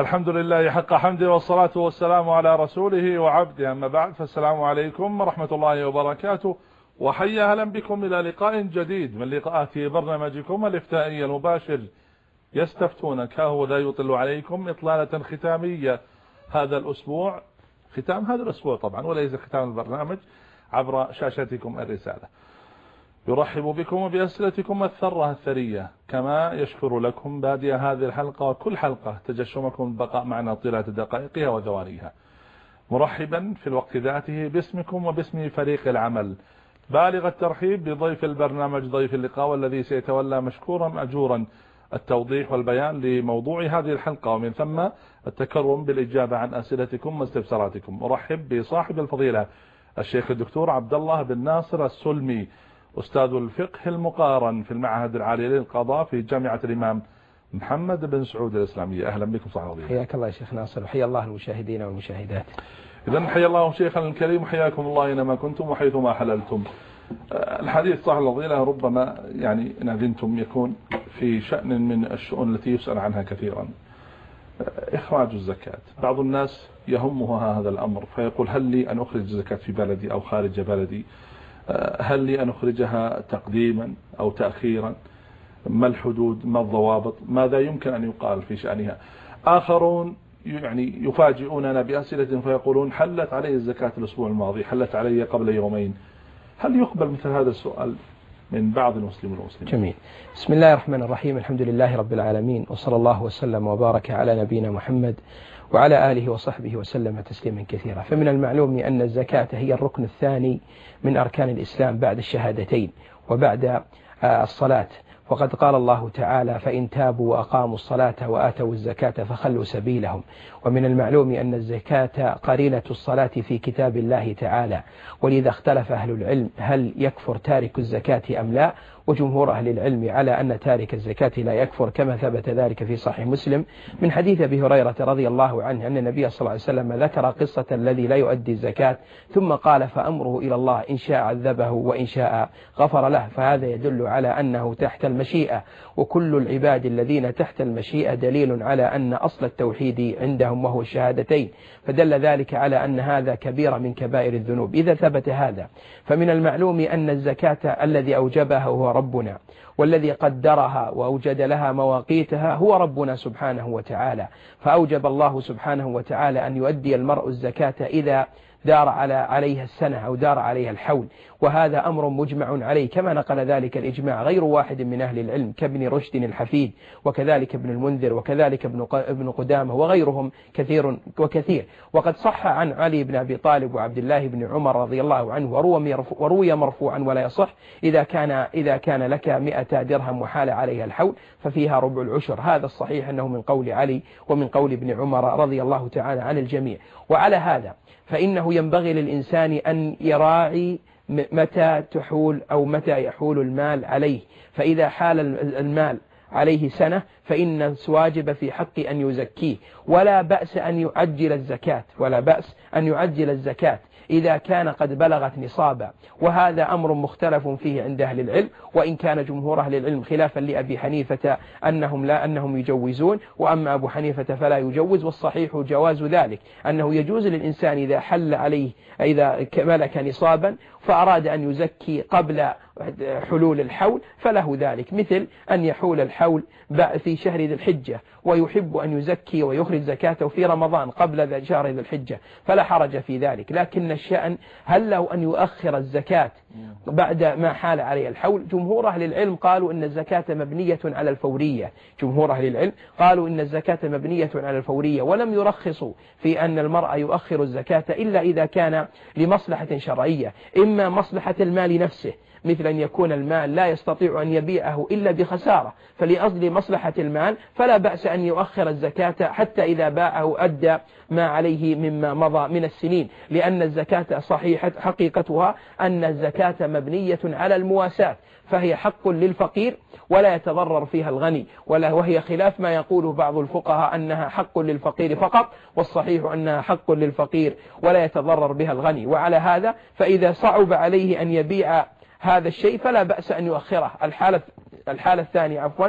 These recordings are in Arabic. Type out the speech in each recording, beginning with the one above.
الحمد لله حق حمده، والصلاة والسلام على رسوله وعبده، أما بعد، فالسلام عليكم ورحمة الله وبركاته، وحيا أهلا بكم إلى لقاء جديد من لقاءات برنامجكم الإفتائي المباشر يستفتونك. هو لا يطل عليكم إطلالة ختامية هذا الأسبوع، ختام هذا الأسبوع طبعا وليس ختام البرنامج، عبر شاشتكم الرسالة. يرحب بكم وبأسئلتكم الثرة الثرية، كما يشكر لكم بادئ هذه الحلقة وكل حلقة تجشمكم البقاء معنا طيلة دقائقها وثوانيها، مرحبا في الوقت ذاته باسمكم وباسم فريق العمل، بالغ الترحيب بضيف البرنامج ضيف اللقاء، والذي سيتولى مشكورا مأجورا التوضيح والبيان لموضوع هذه الحلقة، ومن ثم التكرم بالإجابة عن أسئلتكم واستفساراتكم. أرحب بصاحب الفضيلة الشيخ الدكتور عبد الله بن ناصر السلمي، أستاذ الفقه المقارن في المعهد العالي للقضاء في جامعة الإمام محمد بن سعود الإسلامية. أهلا بكم صاحب الفضيلة. حياك الله يا شيخ ناصر، وحيا الله المشاهدين والمشاهدات. إذن حيا الله شيخنا الكريم، وحياكم الله أينما كنتم وحيثما حللتم. الحديث صاحب الفضيلة ربما يعني إن أذنتم يكون في شأن من الشؤون التي يسأل عنها كثيرا، إخراج الزكاة. بعض الناس يهمها هذا الأمر فيقول: هل لي أن أخرج الزكاة في بلدي أو خارج بلدي؟ هل لي أن أخرجها تقديما أو تأخيرا؟ ما الحدود؟ ما الضوابط؟ ماذا يمكن أن يقال في شأنها؟ آخرون يعني يفاجئوننا بأسئلة فيقولون: حلت علي الزكاة الأسبوع الماضي، حلت علي قبل يومين. هل يقبل مثل هذا السؤال من بعض المسلمين والمسلمين؟ جميل. بسم الله الرحمن الرحيم، الحمد لله رب العالمين، وصلى الله وسلم وبارك على نبينا محمد وعلى آله وصحبه وسلم تسليما كثيرا. فمن المعلوم أن الزكاة هي الركن الثاني من أركان الإسلام بعد الشهادتين وبعد الصلاة، وقد قال الله تعالى: فإن تابوا وأقاموا الصلاة وآتوا الزكاة فخلوا سبيلهم. ومن المعلوم أن الزكاة قرينة الصلاة في كتاب الله تعالى، ولذا اختلف أهل العلم هل يكفر تارك الزكاة أم لا، وجمهور أهل العلم على أن تارك الزكاة لا يكفر، كما ثبت ذلك في صحيح مسلم من حديث أبي هريرة رضي الله عنه أن النبي صلى الله عليه وسلم ذكر قصة الذي لا يؤدي الزكاة، ثم قال: فأمره إلى الله، إن شاء عذبه وإن شاء غفر له. فهذا يدل على أنه تحت المشيئة، وكل العباد الذين تحت المشيئة دليل على أن أصل التوحيد عندهم وهو الشهادتين، فدل ذلك على أن هذا كبيرة من كبائر الذنوب. إذا ثبت هذا، فمن المعلوم أن الزكاة الذي أوجبها هو ربنا، والذي قدرها وأوجد لها مواقيتها هو ربنا سبحانه وتعالى. فأوجب الله سبحانه وتعالى أن يؤدي المرء الزكاة إذا دار عليها السنة أو دار عليها الحول، وهذا أمر مجمع عليه، كما نقل ذلك الإجماع غير واحد من أهل العلم كابن رشد الحفيد، وكذلك ابن المنذر، وكذلك ابن قدامة، وغيرهم كثير وكثير. وقد صح عن علي بن أبي طالب وعبد الله بن عمر رضي الله عنه، وروي مرفوعا ولا يصح: إذا كان لك 100 درهم وحال عليها الحول ففيها ربع العشر. هذا الصحيح أنه من قول علي ومن قول ابن عمر رضي الله تعالى عن الجميع. وعلى هذا فإنه ينبغي للإنسان أن يراعي متى تحول أو متى يحول المال عليه. فإذا حال المال عليه سنة فإن واجب في حق أن يزكيه، ولا بأس أن يعجل الزكاة إذا كان قد بلغت نصابا، وهذا أمر مختلف فيه عند أهل العلم، وإن كان جمهور أهل العلم خلافا لأبي حنيفة أنهم يجوزون، وأما أبو حنيفة فلا يجوز. والصحيح جواز ذلك، أنه يجوز للإنسان إذا حل عليه، إذا ملك نصابا فأراد أن يزكي قبل حلول الحول فله ذلك، مثل أن يحول الحول في شهر ذي الحجة ويحب أن يزكي ويخرج زكاته في رمضان قبل شهر ذي الحجة فلا حرج في ذلك. لكن الشأن هل له أن يؤخر الزكاة بعد ما حال عليه الحول؟ جمهور أهل العلم قالوا إن الزكاة مبنية على الفورية، جمهور أهل العلم قالوا إن الزكاة مبنية على الفورية، ولم يرخصوا في أن المرء يؤخر الزكاة إلا إذا كان لمصلحة شرعية، إما مصلحة المال نفسه، مثل أن يكون المال لا يستطيع أن يبيعه إلا بخسارة، فلأجل مصلحة المال فلا بأس أن يؤخر الزكاة حتى إذا باعه أدى ما عليه مما مضى من السنين، لأن الزكاة حقيقتها أن الزكاة مبنية على المواساة، فهي حق للفقير ولا يتضرر فيها الغني، وهي خلاف ما يقوله بعض الفقهاء أنها حق للفقير فقط، والصحيح أنها حق للفقير ولا يتضرر بها الغني. وعلى هذا فإذا صعب عليه أن يبيع هذا الشيء فلا بأس أن يؤخره. الحالة الثانية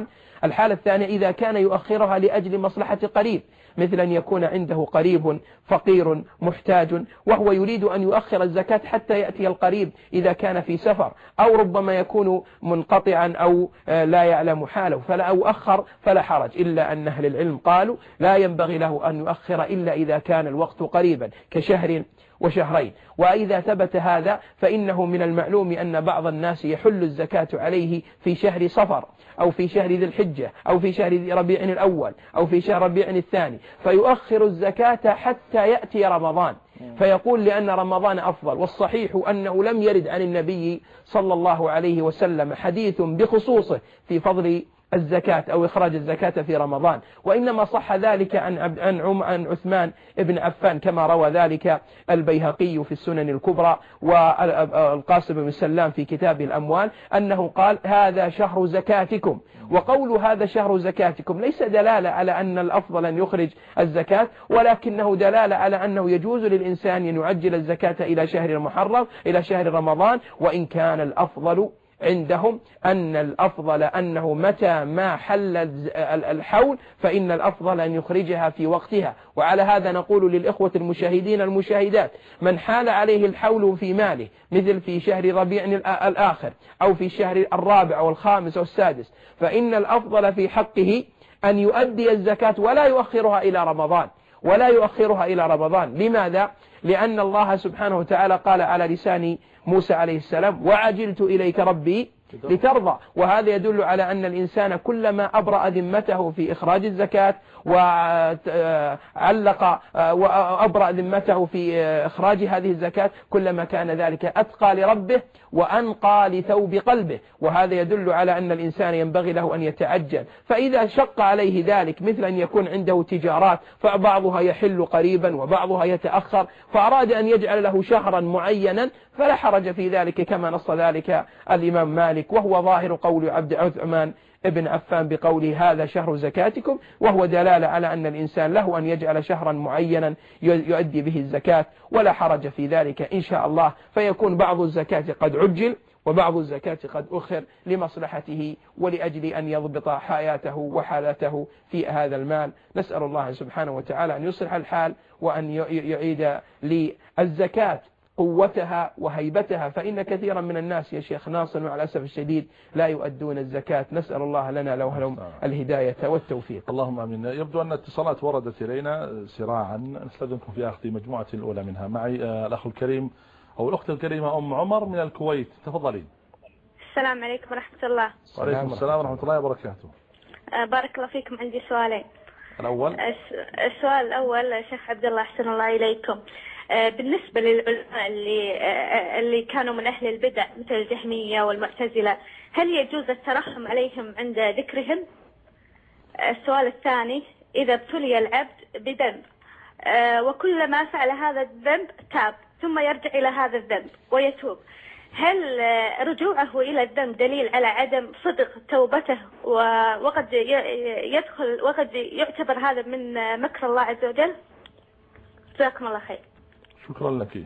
الحالة الثانية إذا كان يؤخرها لأجل مصلحة قريب، مثل أن يكون عنده قريب فقير محتاج وهو يريد أن يؤخر الزكاة حتى يأتي القريب إذا كان في سفر، أو ربما يكون منقطعا أو لا يعلم حاله فلا أؤخر فلا حرج، إلا أن أهل العلم قالوا لا ينبغي له أن يؤخر إلا إذا كان الوقت قريبا كشهر وشهرين. وإذا ثبت هذا فإنه من المعلوم أن بعض الناس يحل الزكاة عليه في شهر صفر أو في شهر ذي الحجة أو في شهر ربيع الأول أو في شهر ربيع الثاني، فيؤخر الزكاة حتى يأتي رمضان، فيقول لأن رمضان أفضل. والصحيح أنه لم يرد عن النبي صلى الله عليه وسلم حديث بخصوصه في فضل الزكاة أو إخراج الزكاة في رمضان، وإنما صح ذلك عن عثمان بن عفان كما روى ذلك البيهقي في السنن الكبرى والقاسم بن سلام في كتاب الأموال أنه قال هذا شهر زكاتكم. وقول هذا شهر زكاتكم ليس دلالة على أن الأفضل أن يخرج الزكاة، ولكنه دلالة على أنه يجوز للإنسان أن يعجل الزكاة إلى شهر المحرم إلى شهر رمضان، وإن كان الأفضل عندهم أن الأفضل أنه متى ما حل الحول فإن الأفضل أن يخرجها في وقتها. وعلى هذا نقول للإخوة المشاهدين المشاهدات من حال عليه الحول في ماله مثل في شهر ربيع الآخر أو في الشهر الرابع أو الخامس أو السادس، فإن الأفضل في حقه أن يؤدي الزكاة ولا يؤخرها إلى رمضان. لماذا؟ لأن الله سبحانه وتعالى قال على لسان موسى عليه السلام وعجلت إليك ربي لترضى، وهذا يدل على أن الإنسان كلما أبرأ ذمته في إخراج الزكاة وعلق وأبرأ ذمته في إخراج هذه الزكاة كلما كان ذلك أتقى لربه وأنقى لثوب قلبه، وهذا يدل على أن الإنسان ينبغي له أن يتعجل. فإذا شق عليه ذلك مثل أن يكون عنده تجارات فبعضها يحل قريبا وبعضها يتأخر، فأراد أن يجعل له شهرا معينا فلا حرج في ذلك كما نص ذلك الإمام مالك، وهو ظاهر قول عثمان ابن عفان بقوله هذا شهر زكاتكم، وهو دلالة على أن الإنسان له أن يجعل شهرا معينا يؤدي به الزكاة ولا حرج في ذلك إن شاء الله، فيكون بعض الزكاة قد عجل وبعض الزكاة قد أخر لمصلحته ولأجل أن يضبط حياته وحالته في هذا المال. نسأل الله سبحانه وتعالى أن يصلح الحال وأن يعيد للزكاة قوتها وهيبتها، فإن كثيرا من الناس يا شيخ ناصر وعلى الأسف الشديد لا يؤدون الزكاة. نسأل الله لنا لهم الهداية والتوفيق. اللهم آمين. يبدو أن اتصالات وردت إلينا سراعا، نستأذنكم في أخذ مجموعة الأولى منها. معي الأخ الكريم أو الأخت الكريمة أم عمر من الكويت، تفضلين. السلام عليكم ورحمة الله. وعليكم السلام ورحمة الله وبركاته. بارك الله فيكم. عندي سؤالين. الأول، السؤال الأول شيخ عبد الله أحسن الله إليكم، بالنسبة للعلماء اللي كانوا من أهل البدع مثل الجهمية والمعتزلة، هل يجوز الترحم عليهم عند ذكرهم؟ السؤال الثاني، إذا ابتلي العبد بذنب وكلما فعل هذا الذنب تاب ثم يرجع إلى هذا الذنب ويتوب، هل رجوعه إلى الذنب دليل على عدم صدق توبته وقد يعتبر هذا من مكر الله عز وجل؟ جزاكم الله خير. شكرا لك.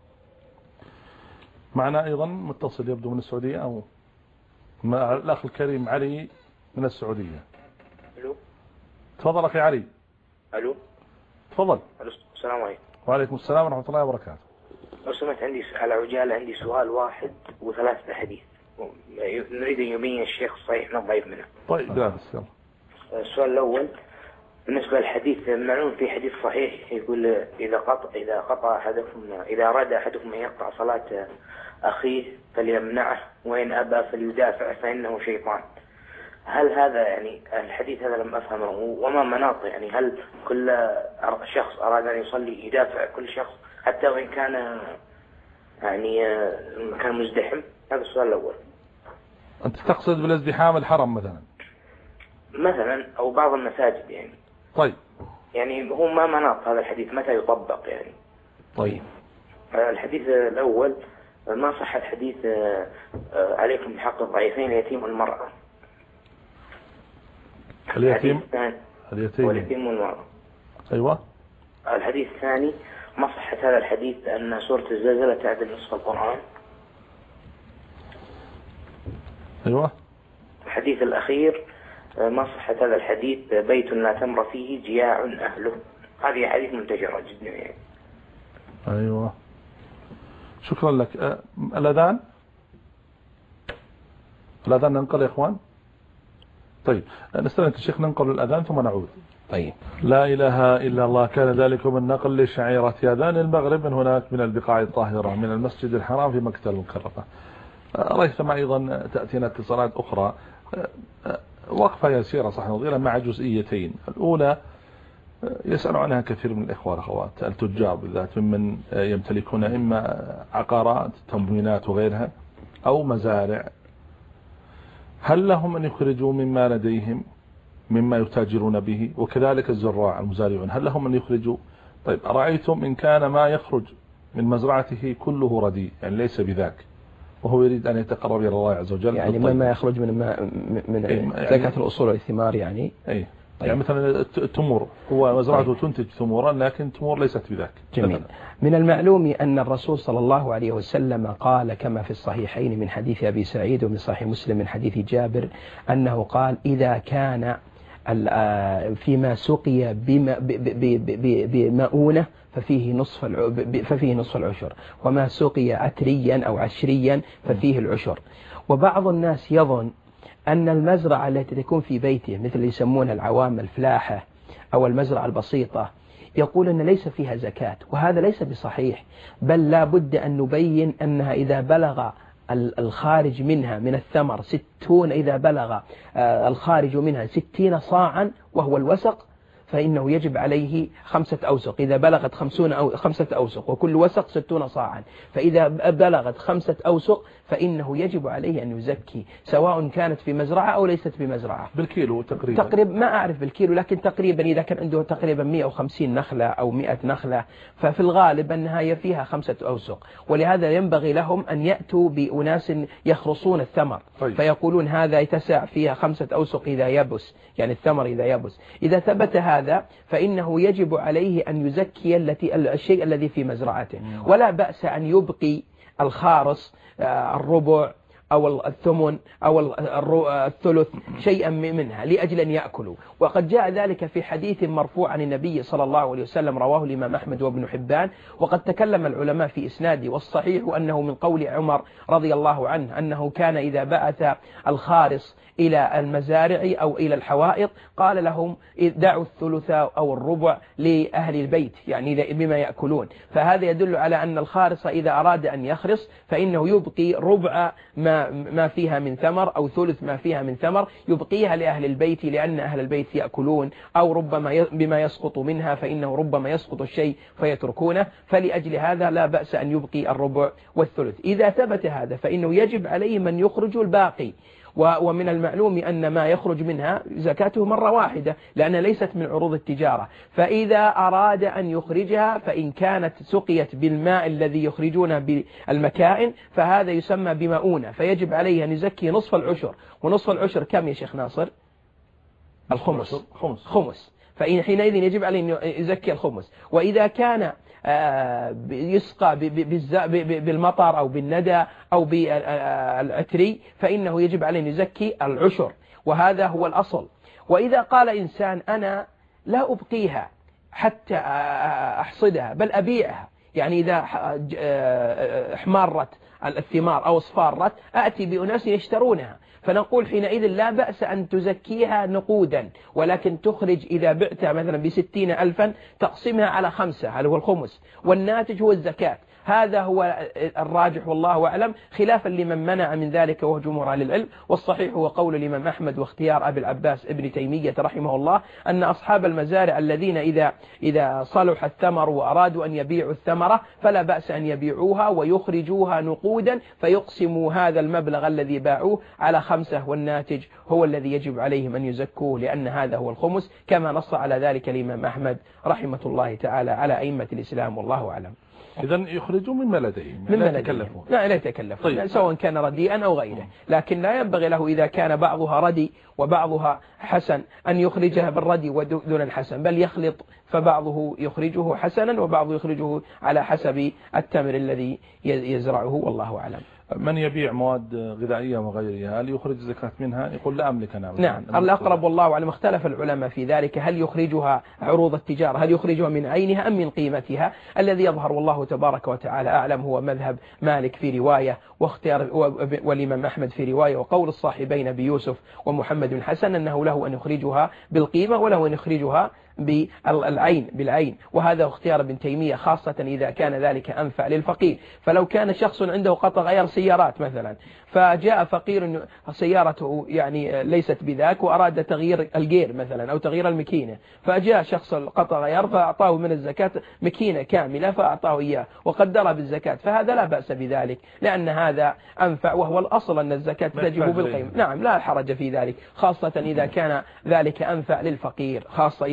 معنا أيضا متصل يبدو من السعودية أو مع الأخ الكريم علي من السعودية. ألو. تفضل أخي علي. ألو. تفضل. السلام عليكم. وعليكم السلام ورحمة الله وبركاته. لو سمحت عندي على عجالة، عندي سؤال واحد وثلاثة حديث نريد أن يبين الشيخ الصحيح من الضعيف منه. طيب لا بس يلا. السؤال الأول بالنسبة للحديث، معلوم في حديث صحيح يقول إذا أراد أحدكم أن يقطع صلاة أخيه فليمنعه وإن أبى فليدافع فإنه شيطان. هل هذا يعني الحديث هذا لم أفهمه، وما مناطه؟ يعني هل كل شخص أراد أن يصلي يدافع كل شخص حتى وإن كان يعني كان مزدحم؟ هذا السؤال الأول. أنت تقصد بالازدحام الحرم مثلا أو بعض المساجد يعني. طيب يعني هو ما مناط هذا الحديث، متى يطبق يعني؟ طيب الحديث الأول ما صح الحديث عليكم بحق الضعيفين اليتيم والمرأة. اليتيم والمرأة. أيوة. الحديث الثاني ما صحة هذا الحديث أن سورة الزلزلة تعدل نصف القرآن. أيوة. الحديث الأخير ما صحة هذا الحديث بيت لا تمر فيه جياع أهله؟ هذه حديث منتشرة جدا يعني. أيوة شكرا لك. الأذان ننقل يا إخوان. طيب نستنى الشيخ ننقل الأذان ثم نعود. طيب. لا إله إلا الله. كان ذلك من نقل لشعيرة أذان المغرب من هناك من البقاع الطاهرة من المسجد الحرام في مكة المكرمة. ريثما أيضا تأتينا اتصالات أخرى. وقفة يسيرة صح نظيرة مع جزئيتين. الأولى يسأل عنها كثير من الإخوة والأخوات التجار بالذات ممن يمتلكون إما عقارات تموينات وغيرها أو مزارع، هل لهم أن يخرجوا مما لديهم مما يتاجرون به؟ وكذلك الزراع المزارعون هل لهم أن يخرجوا؟ طيب أرأيتم إن كان ما يخرج من مزرعته كله رديء يعني ليس بذاك وهو يريد أن يتقرب إلى الله عز وجل يعني ما يخرج من زكاة الأصول والثمار يعني أي طيب. يعني مثلا التمور هو مزرعته تنتج تمورا لكن تمور ليست بذاك. جميل. من المعلوم أن الرسول صلى الله عليه وسلم قال كما في الصحيحين من حديث أبي سعيد ومن صحيح مسلم من حديث جابر أنه قال إذا كان فيما سقي بمؤونة ففيه نصف العشر، وما سقي عتريا أو عشريا ففيه العشر. وبعض الناس يظن أن المزرعة التي تكون في بيته مثل اللي يسمونها العوام الفلاحة أو المزرعة البسيطة يقول أن ليس فيها زكاة، وهذا ليس بصحيح، بل لا بد أن نبين أنها إذا بلغ الخارج منها من الثمر 60 إذا بلغ الخارج منها 60 صاعا وهو الوسق فإنه يجب عليه 5 أوسق. إذا بلغت 5 أوسق وكل وسق 60 صاعا، فإذا بلغت 5 أوسق فإنه يجب عليه أن يزكي سواء كانت في مزرعة أو ليست بمزرعة. بالكيلو تقريبا ما أعرف بالكيلو، لكن تقريبا إذا كان عنده تقريبا 150 نخلة أو 100 نخلة ففي الغالب أنها فيها 5 أوسق. ولهذا ينبغي لهم أن يأتوا بأناس يخرصون الثمر. طيب. فيقولون هذا يتسع فيها 5 أوسق إذا يبس، يعني الثمر إذا يبس. إذا ثبت هذا فإنه يجب عليه أن يزكي الشيء الذي في مزرعته، ولا بأس أن يبقي الخارص الربع أو الثمن أو الثلث شيئا منها لأجل أن يأكلوا. وقد جاء ذلك في حديث مرفوع عن النبي صلى الله عليه وسلم رواه الإمام أحمد وابن حبان، وقد تكلم العلماء في إسناده، والصحيح أنه من قول عمر رضي الله عنه أنه كان إذا بعث الخارص إلى المزارع أو إلى الحوائط قال لهم دعوا الثلث أو الربع لأهل البيت يعني بما يأكلون. فهذا يدل على أن الخارص إذا أراد أن يخرص فإنه يبقي ربع ما فيها من ثمر أو ثلث ما فيها من ثمر يبقيها لأهل البيت، لأن أهل البيت يأكلون، أو ربما بما يسقط منها فإنه ربما يسقط الشيء فيتركونه، فلأجل هذا لا بأس أن يبقي الربع والثلث. إذا ثبت هذا فإنه يجب عليه من يخرج الباقي. ومن المعلوم أن ما يخرج منها زكاته مرة واحدة لأنها ليست من عروض التجارة. فإذا أراد أن يخرجها فإن كانت سقيت بالماء الذي يخرجون بالمكائن فهذا يسمى بمؤونة، فيجب عليه أن يزكي نصف العشر. ونصف العشر كم يا شيخ ناصر؟ خمس. فإن حينئذ يجب عليه أن يزكي الخمس. وإذا كان يسقى بالمطر أو بالندى أو بالعتري فإنه يجب عليه أن يزكي العشر، وهذا هو الأصل. وإذا قال إنسان أنا لا أبقيها حتى أحصدها بل أبيعها، يعني إذا احمرت الثمار أو اصفارت أتي بأناس يشترونها، فنقول حينئذ لا بأس أن تزكيها نقودا، ولكن تخرج إذا بعتها مثلا ب60,000 تقسمها على 5، هذا هو الخمس، والناتج هو الزكاة. هذا هو الراجح والله أعلم، خلافا لمن منع من ذلك وهو جمهور أهل العلم. والصحيح هو قول الإمام أحمد واختيار أبي العباس ابن تيمية رحمه الله أن أصحاب المزارع الذين إذا صلح الثمر وأرادوا أن يبيعوا الثمرة فلا بأس أن يبيعوها ويخرجوها نقودا فيقسموا هذا المبلغ الذي باعوه على 5، والناتج هو الذي يجب عليهم أن يزكوه لأن هذا هو الخمس، كما نص على ذلك الإمام أحمد رحمة الله تعالى على أئمة الإسلام والله أعلم. إذن يخرجوا مما لديهم لا يتكلفون. لا يتكلفون. طيب. سواء كان رديئا أو غيره، لكن لا ينبغي له إذا كان بعضها ردي وبعضها حسن أن يخرجها بالردي ودون الحسن، بل يخلط، فبعضه يخرجه حسنا وبعضه يخرجه على حسب التمر الذي يزرعه، والله أعلم. من يبيع مواد غذائية وغيرها هل يخرج زكاة منها؟ يقول لا أملك أنا. نعم، الأقرب والله أعلم. اختلف العلماء في ذلك، هل يخرجها عروض التجارة، هل يخرجها من عينها أم من قيمتها؟ الذي يظهر والله تبارك وتعالى أعلم هو مذهب مالك في رواية، واختيار والإمام أحمد في رواية، وقول الصاحبين أبي يوسف ومحمد بن حسن أنه له أن يخرجها بالقيمة وله أن يخرجها بالعين، وهذا اختيار ابن تيمية، خاصة إذا كان ذلك أنفع للفقير. فلو كان شخص عنده قطع غير سيارات مثلا، فجاء فقير سيارته يعني ليست بذاك وأراد تغيير الجير مثلا أو تغيير المكينة، فجاء شخص قطع غير فأعطاه من الزكاة مكينة كاملة فأعطاه إياه وقدر بالزكاة، فهذا لا بأس بذلك، لأن هذا أنفع، وهو الأصل أن الزكاة تجب بالقيمة. نعم، لا حرج في ذلك، خاصة إذا كان ذلك أنفع للفقير،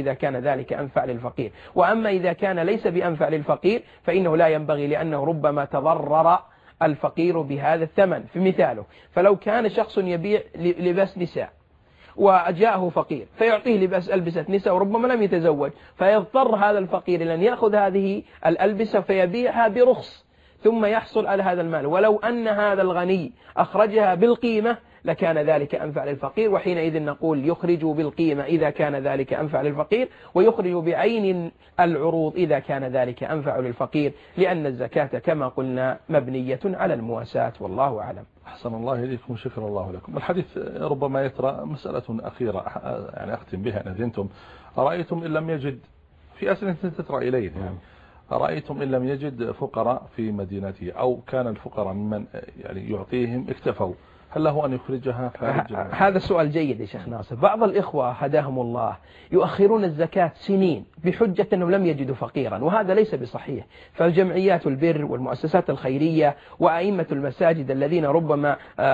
وأما إذا كان ليس بأنفع للفقير فإنه لا ينبغي، لأنه ربما تضرر الفقير بهذا الثمن. في مثاله، فلو كان شخص يبيع لباس نساء وجاءه فقير فيعطيه لباس ألبسة نساء وربما لم يتزوج، فيضطر هذا الفقير لأن يأخذ هذه الألبسة فيبيعها برخص ثم يحصل على هذا المال، ولو أن هذا الغني أخرجها بالقيمة لكان ذلك أنفع للفقير، وحينئذ نقول يخرج بالقيمة إذا كان ذلك أنفع للفقير، ويخرج بعين العروض إذا كان ذلك أنفع للفقير، لأن الزكاة كما قلنا مبنية على المواساة، والله أعلم. أحسن الله إليكم، شكر الله لكم. الحديث ربما يترى مسألة أخيرة يعني أختم بها، أذنتم أرأيتم إن لم يجد، في أسئلة تترى إليه يعني، أرأيتم إن لم يجد فقراء في مدينته أو كان الفقراء ممن يعني يعطيهم اكتفوا، هل له أن يخرجها خارج؟ هذا سؤال جيد يا شيخ ناصر. بعض الإخوة هداهم الله يؤخرون الزكاة سنين بحجة أنهم لم يجدوا فقيرا، وهذا ليس بصحيح. فجمعيات البر والمؤسسات الخيرية وأئمة المساجد الذين ربما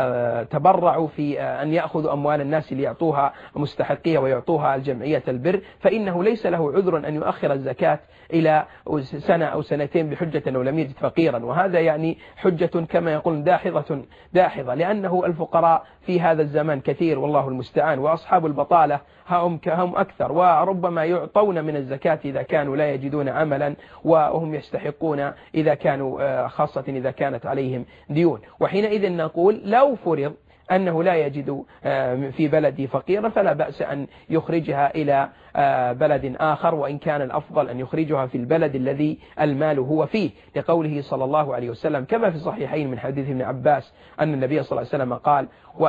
تبرعوا في أن يأخذوا أموال الناس ليعطوها مستحقية ويعطوها الجمعية البر، فإنه ليس له عذر أن يؤخر الزكاة إلى سنة أو سنتين بحجة أنه لم يجد فقيرا، وهذا يعني حجة كما يقول داحضة، لأنه الفقراء في هذا الزمان كثير والله المستعان، وأصحاب البطالة هم أكثر، وربما يعطون من الزكاة إذا كانوا لا يجدون عملا، وهم يستحقون إذا كانوا، خاصة إذا كانت عليهم ديون. وحينئذ نقول لو فرض أنه لا يجد في بلده فقيرا فلا بأس أن يخرجها إلى بلد آخر، وإن كان الأفضل أن يخرجها في البلد الذي المال هو فيه، لقوله صلى الله عليه وسلم كما في الصحيحين من حديث ابن عباس أن النبي صلى الله عليه وسلم قال: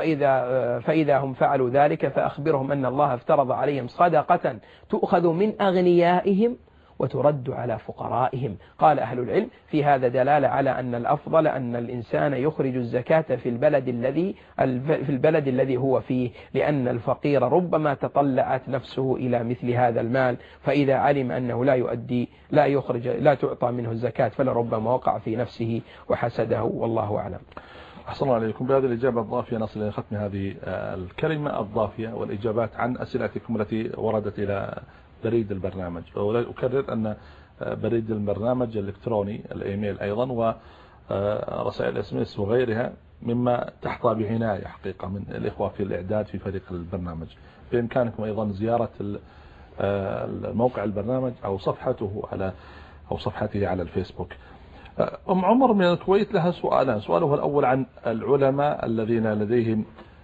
فإذا هم فعلوا ذلك فأخبرهم أن الله افترض عليهم صدقة تؤخذ من أغنيائهم وترد على فقرائهم. قال أهل العلم في هذا دلالة على أن الأفضل أن الإنسان يخرج الزكاة في البلد الذي هو فيه، لأن الفقير ربما تطلعت نفسه إلى مثل هذا المال، فإذا علم أنه لا تعطى منه الزكاة فلربما وقع في نفسه وحسده، والله أعلم. أحسن الله عليكم. بهذه الإجابة الضافية نصل إلى ختم هذه الكلمة الضافية والإجابات عن أسئلتكم التي وردت إلى بريد البرنامج. وأكرر أن بريد البرنامج الإلكتروني الإيميل أيضا ورسائل SMS وغيرها مما تحظى بعناية حقيقة من الإخوة في الإعداد في فريق البرنامج. بإمكانكم أيضا زيارة موقع البرنامج أو صفحته على الفيسبوك. أم عمر من الكويت لها سؤالان. سؤاله الأول عن العلماء الذين لديهم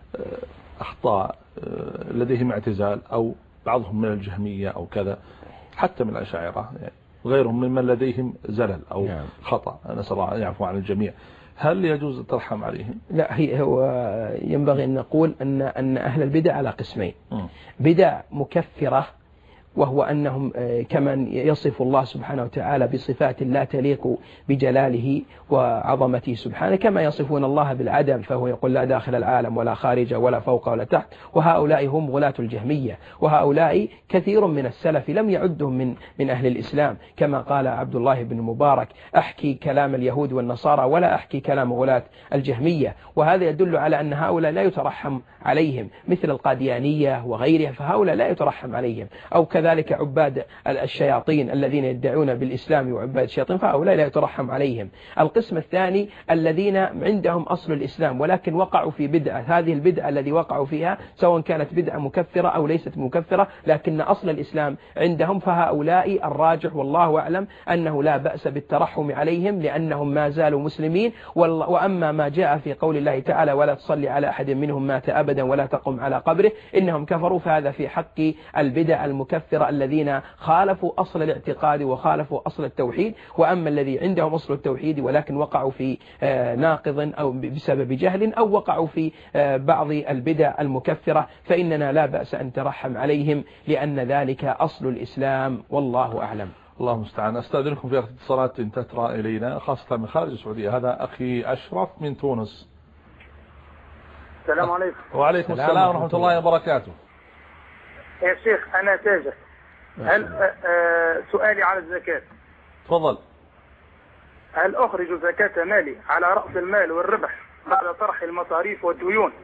أخطاء، لديهم اعتزال، أو بعضهم من الجهمية أو كذا، حتى من الأشاعرة يعني، وغيرهم ممن لديهم زلل أو خطأ، نسأل الله أن يعفو عن الجميع، هل يجوز الترحم عليهم؟ لا، هو ينبغي أن نقول أن أهل البدع على قسمين: بدع مكفرة، وهو أنهم كمن يصف الله سبحانه وتعالى بصفات لا تليق بجلاله وعظمته سبحانه، كما يصفون الله بالعدم، فهو يقول لا داخل العالم ولا خارج ولا فوق ولا تحت، وهؤلاء هم غلاة الجهمية، وهؤلاء كثير من السلف لم يعدهم من أهل الإسلام، كما قال عبد الله بن المبارك: أحكي كلام اليهود والنصارى ولا أحكي كلام غلاة الجهمية. وهذا يدل على أن هؤلاء لا يترحم عليهم، مثل القاديانية وغيرها، فهؤلاء لا يترحم عليهم. أو وكذلك عباد الشياطين الذين يدعون بالإسلام وعباد الشياطين فهؤلاء لا يترحم عليهم. القسم الثاني الذين عندهم أصل الإسلام ولكن وقعوا في بدعة، هذه البدعة الذي وقعوا فيها سواء كانت بدعة مكفرة أو ليست مكفرة لكن أصل الإسلام عندهم، فهؤلاء الراجح والله أعلم أنه لا بأس بالترحم عليهم لأنهم ما زالوا مسلمين. وأما ما جاء في قول الله تعالى ولا تصلي على أحد منهم مات أبدا ولا تقم على قبره إنهم كفروا، فهذا في حق البدع المكفرة الذين خالفوا أصل الاعتقاد وخالفوا أصل التوحيد. وأما الذي عندهم أصل التوحيد ولكن وقعوا في ناقض أو بسبب جهل أو وقعوا في بعض البدع المكفرة فإننا لا بأس أن نترحم عليهم لأن ذلك أصل الإسلام والله أعلم. الله المستعان. أستأذنكم في اتصالات تترى إلينا خاصة من خارج السعودية. هذا أخي أشرف من تونس. السلام عليكم. وعليكم السلام ورحمة الله وبركاته. يا شيخ أنا تاجر، هل سؤالي على الزكاة. تفضل. هل أخرج زكاة مالي على رأس المال والربح بعد طرح المصاريف والديون؟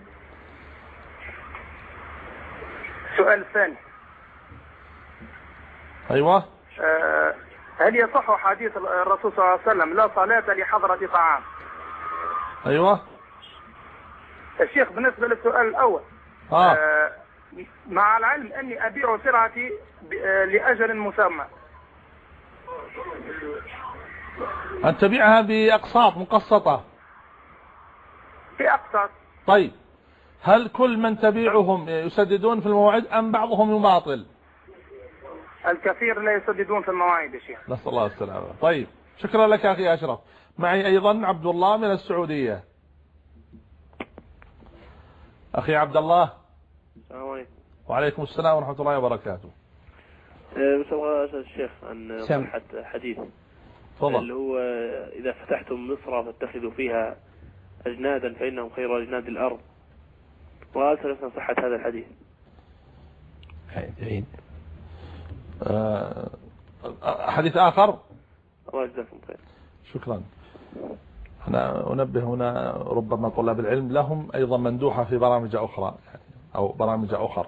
السؤال الثاني. أيوة. هل يصح حديث الرسول صلى الله عليه وسلم لا صلاة لحضرة طعام؟ أيوة. الشيخ بالنسبة للسؤال الأول مع العلم أني أبيع سلعتي لأجل مسمى، أن تبيعها بأقساط مقسطة. بأقساط. طيب هل كل من تبيعهم يسددون في الموعد أم بعضهم يماطل؟ الكثير لا يسددون في المواعيد يا شيخ. نسأل الله السلامة. طيب شكرا لك أخي أشرف. معي أيضا عبد الله من السعودية. أخي عبد الله. السلام عليكم. وعليكم السلام ورحمة الله وبركاته. بس أبغى أسأل الشيخ عن صحة حديث تفضل. اللي هو إذا فتحتم مصر فاتخذوا فيها أجنادا فإنهم خير أجناد الأرض، وأسأل عن صحة هذا الحديث. عيد. حديث آخر. الله يجزاكم خير. شكرا. أنا أنبه هنا ربما طلاب العلم لهم أيضا مندوحة في برامج أخرى أو برامج أخرى.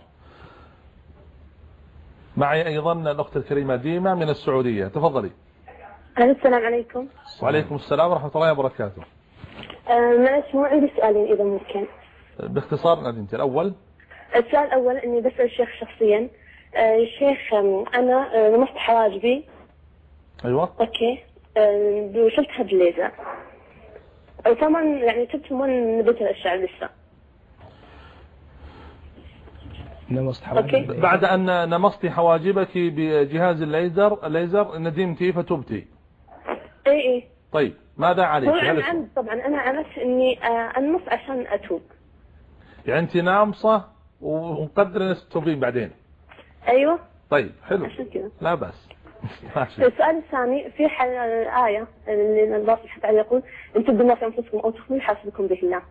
معي أيضا الأخت الكريمة ديمة من السعودية. تفضلي. السلام عليكم. وعليكم السلام ورحمة الله وبركاته. معلش مو عندي سؤالين إذا ممكن. باختصار أنت. الأول. السؤال الأول إني بسأل الشيخ شخصيا. الشيخ أنا لمست حواجبي. أيوة. أوكي. وشلتها بالليزر. طبعا يعني شفت من نبت الأشعة لسه. نمصت حواجبك. بعد أن نمصت حواجبك بجهاز الليزر ندمتي فتبتي. إيه. طيب ماذا عليك؟ طبعا أنا عرفت إني أنمص عشان أتوب. يعني أنت نامصة ونقدر أن تتوبين بعدين. أيوة. طيب حلو. عشان كذا. لا بأس. السؤال الثاني في الآية اللي الله سبحانه وتعالى يقول إن تبدوا ما في أنفسكم أو تخفوه يحاسبكم به الله.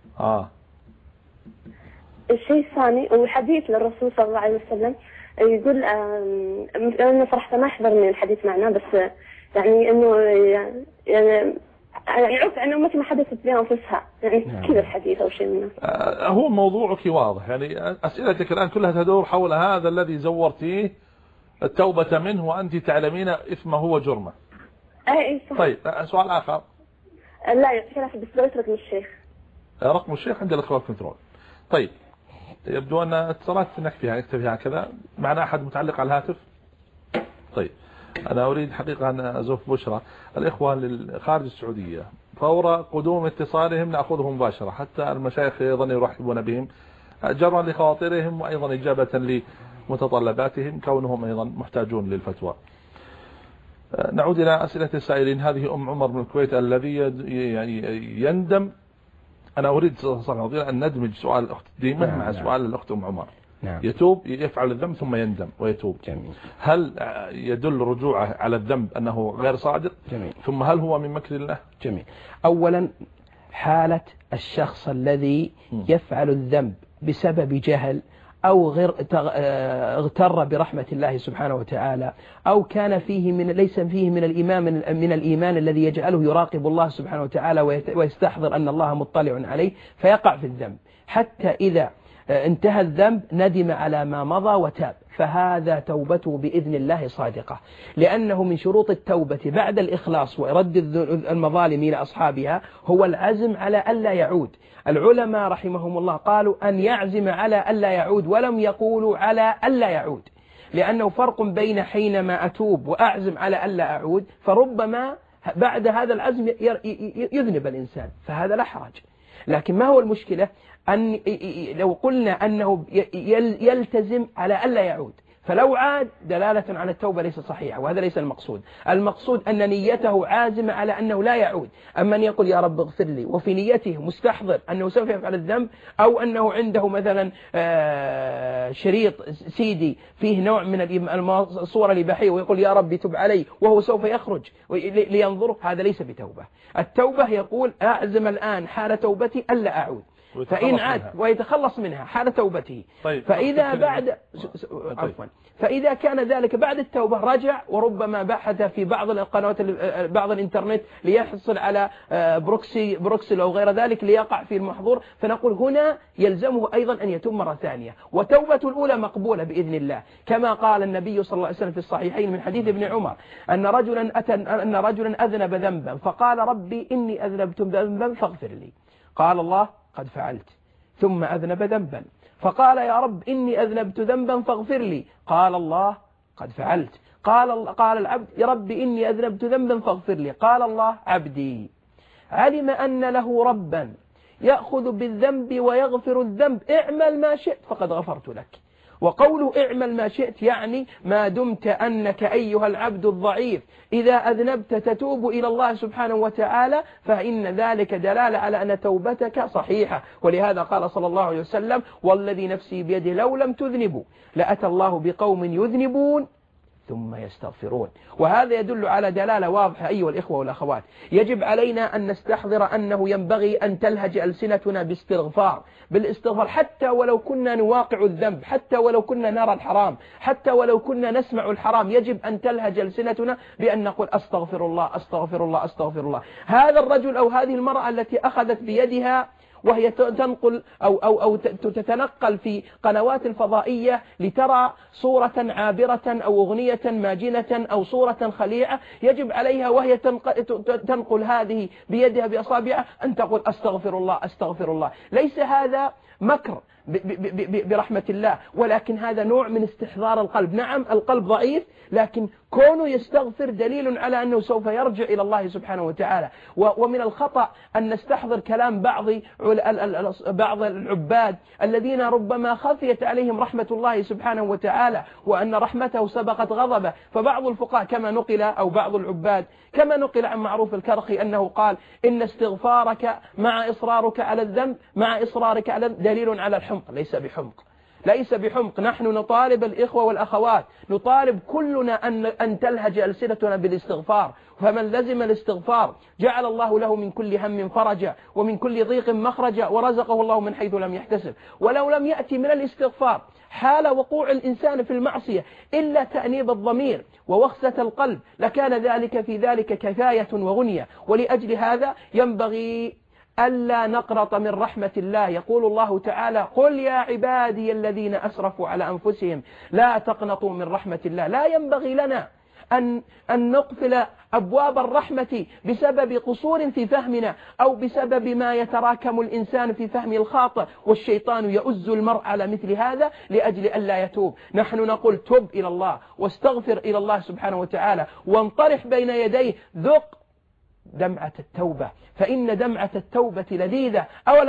الشيء الثاني والحديث للرسول صلى الله عليه وسلم يقول أنا صراحة ما أحضرني الحديث معنا بس يعني إنه يعني عرف أن أمتي ما حدثت بها أنفسها يعني كذا الحديث أو شيء منه. هو موضوعك واضح يعني أسئلتك الآن كلها تدور حول هذا الذي زورتيه التوبة منه وأنت تعلمين إثمه وجرمه. أي صح. طيب سؤال آخر. لا يعرف بس بغيت رقم الشيخ. رقم الشيخ عند الأخوات كنترول. طيب يبدو أن اتصالات نكتفي هكذا. معنا أحد متعلق على الهاتف. طيب أنا أريد حقيقة أن أزف بشرى الإخوة خارج السعودية فور قدوم اتصالهم نأخذهم مباشرة حتى المشايخ أيضا يرحبون بهم جرا لخواطرهم وأيضا إجابة لمتطلباتهم كونهم أيضا محتاجون للفتوى. نعود إلى أسئلة السائلين. هذه أم عمر من الكويت الذي يعني يندم. أنا أريد صراحة أن ندمج سؤال الأخت ديمة مع سؤال الأخت أم عمر. يتوب يفعل الذنب ثم يندم ويتوب. جميل. هل يدل رجوعه على الذنب أنه غير صادق؟ جميل. ثم هل هو من مكر الله؟ جميل. أولا حالة الشخص الذي يفعل الذنب بسبب جهل أو اغتر برحمة الله سبحانه وتعالى أو كان فيه ليس فيه من الإيمان الذي يجعله يراقب الله سبحانه وتعالى ويستحضر أن الله مطلع عليه فيقع في الذنب حتى إذا انتهى الذنب ندم على ما مضى وتاب. فهذا توبته بإذن الله صادقة، لأنه من شروط التوبة بعد الإخلاص ورد المظالم إلى أصحابها هو العزم على ألا يعود. العلماء رحمهم الله قالوا أن يعزم على ألا يعود، ولم يقولوا على ألا يعود، لأنه فرق بين حينما أتوب وأعزم على ألا أعود، فربما بعد هذا العزم يذنب الإنسان، فهذا لا حرج. لكن ما هو المشكلة؟ أن لو قلنا أنه يلتزم على ألا يعود، فلو عاد دلالة على التوبة ليس صحيحة، وهذا ليس المقصود. المقصود أن نيته عازمة على أنه لا يعود. أما أن يقول يا رب اغفر لي وفي نيته مستحضر أنه سوف يفعل الذنب، أو أنه عنده مثلا شريط سيدي فيه نوع من الصورة الإباحية ويقول يا رب تب علي وهو سوف يخرج لينظره، هذا ليس بتوبة. التوبة يقول أعزم الآن حال توبتي ألا أعود، فإن عاد ويتخلص منها حال توبته. طيب. فإذا بعد فإذا كان ذلك بعد التوبة رجع، وربما بحث في بعض القنوات بعض الإنترنت ليحصل على بروكسل أو غير ذلك ليقع في المحظور، فنقول هنا يلزمه أيضا أن يتوب مرة ثانية، وتوبة الأولى مقبولة بإذن الله، كما قال النبي صلى الله عليه وسلم في الصحيحين من حديث ابن عمر أن رجلا أذنب ذنبا فقال ربي إني أذنبت ذنبا فاغفر لي، قال الله قد فعلت، ثم أذنب ذنبا فقال يا رب إني أذنبت ذنبا فاغفر لي، قال الله قد فعلت، قال العبد يا رب إني أذنبت ذنبا فاغفر لي، قال الله عبدي علم أن له ربا يأخذ بالذنب ويغفر الذنب، اعمل ما شئت فقد غفرت لك. وقوله اعمل ما شئت يعني ما دمت أنك أيها العبد الضعيف إذا أذنبت تتوب إلى الله سبحانه وتعالى، فإن ذلك دلالة على أن توبتك صحيحة. ولهذا قال صلى الله عليه وسلم والذي نفسي بيده لو لم تذنبوا لأتى الله بقوم يذنبون ثم يستغفرون. وهذا يدل على دلالة واضحة أيها الإخوة والأخوات. يجب علينا أن نستحضر أنه ينبغي أن تلهج ألسنتنا بالاستغفار حتى ولو كنا نواقع الذنب، حتى ولو كنا نرى الحرام، حتى ولو كنا نسمع الحرام، يجب أن تلهج ألسنتنا بأن نقول أستغفر الله أستغفر الله أستغفر الله. هذا الرجل أو هذه المرأة التي أخذت بيدها وهي تنقل أو تتنقل في قنوات الفضائية لترى صورة عابرة أو أغنية ماجنة أو صورة خليعة، يجب عليها وهي تنقل هذه بيدها بأصابعها أن تقول أستغفر الله أستغفر الله. ليس هذا مكر برحمة الله، ولكن هذا نوع من استحضار القلب. نعم القلب ضعيف، لكن كونه يستغفر دليل على أنه سوف يرجع إلى الله سبحانه وتعالى. ومن الخطأ أن نستحضر كلام بعض العباد الذين ربما خفيت عليهم رحمة الله سبحانه وتعالى وأن رحمته سبقت غضبه. فبعض الفقهاء كما نقل أو بعض العباد كما نقل عن معروف الكرخي أنه قال إن استغفارك مع إصرارك على الذنب دليل على الحمق. ليس بحمق. نحن نطالب الإخوة والأخوات، نطالب كلنا أن تلهج ألسنتنا بالاستغفار. فمن لزم الاستغفار جعل الله له من كل هم فرجا ومن كل ضيق مخرجا ورزقه الله من حيث لم يحتسب. ولو لم يأتي من الاستغفار حال وقوع الإنسان في المعصية إلا تأنيب الضمير ووخسة القلب لكان ذلك في ذلك كفاية وغنية. ولأجل هذا ينبغي ألا نقنط من رحمة الله. يقول الله تعالى قل يا عبادي الذين أسرفوا على أنفسهم لا تقنطوا من رحمة الله. لا ينبغي لنا أن نقفل أبواب الرحمة بسبب قصور في فهمنا أو بسبب ما يتراكم الإنسان في فهم الخاطئ، والشيطان يؤز المرء على مثل هذا لأجل ألا يتوب. نحن نقول تب إلى الله واستغفر إلى الله سبحانه وتعالى وانطرح بين يديه، ذق دمعة التوبة، فإن دمعة التوبة لذيذة.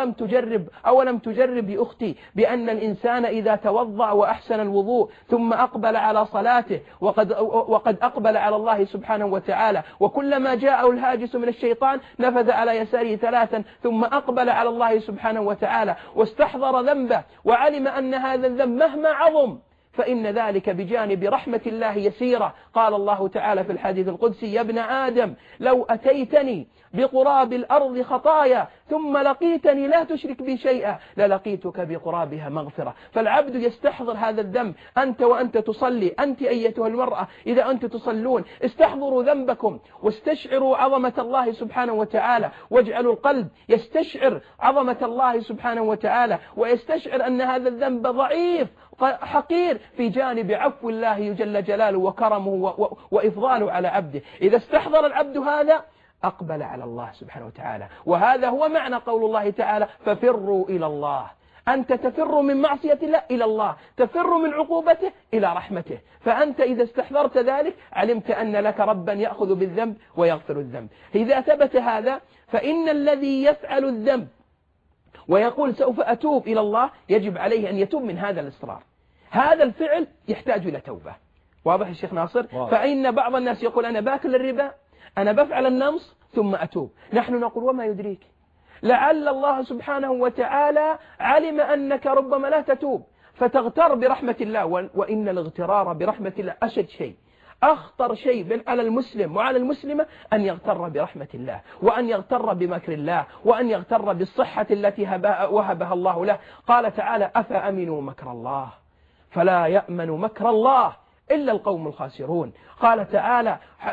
أولم تجرب يا أختي بأن الإنسان إذا توضأ وأحسن الوضوء ثم أقبل على صلاته وقد أقبل على الله سبحانه وتعالى، وكلما جاءه الهاجس من الشيطان نفذ على يساره ثلاثا ثم أقبل على الله سبحانه وتعالى واستحضر ذنبه وعلم أن هذا الذنب مهما عظم فإن ذلك بجانب رحمة الله يسيرة. قال الله تعالى في الحديث القدسي يا ابن آدم لو أتيتني بقراب الأرض خطايا ثم لقيتني لا تشرك بي شيئا للقيتك بقرابها مغفرة. فالعبد يستحضر هذا الذنب. أنت وأنت تصلي، أنت أيتها المرأة إذا أنت تصلون استحضروا ذنبكم واستشعروا عظمة الله سبحانه وتعالى، واجعلوا القلب يستشعر عظمة الله سبحانه وتعالى ويستشعر أن هذا الذنب ضعيف حقير في جانب عفو الله جل جلاله وكرمه وإفضاله على عبده. إذا استحضر العبد هذا أقبل على الله سبحانه وتعالى. وهذا هو معنى قول الله تعالى ففروا إلى الله. أنت تفر من معصية الله إلى الله، تفر من عقوبته إلى رحمته. فأنت إذا استحضرت ذلك علمت أن لك ربا يأخذ بالذنب ويغفر الذنب. إذا ثبت هذا فإن الذي يفعل الذنب ويقول سوف أتوب إلى الله يجب عليه أن يتوب من هذا الإصرار. هذا الفعل يحتاج إلى توبة. واضح الشيخ ناصر؟ فإن بعض الناس يقول أنا باكل الربا، أنا بفعل النمص ثم أتوب. نحن نقول وما يدريك، لعل الله سبحانه وتعالى علم أنك ربما لا تتوب فتغتر برحمة الله. وإن الاغترار برحمة الله أشد شيء، أخطر شيء على المسلم وعلى المسلمة أن يغتر برحمة الله، وأن يغتر بمكر الله، وأن يغتر بالصحة التي وهبها الله له. قال تعالى أفأمنوا مكر الله فلا يأمن مكر الله إلا القوم الخاسرون. قال تعالى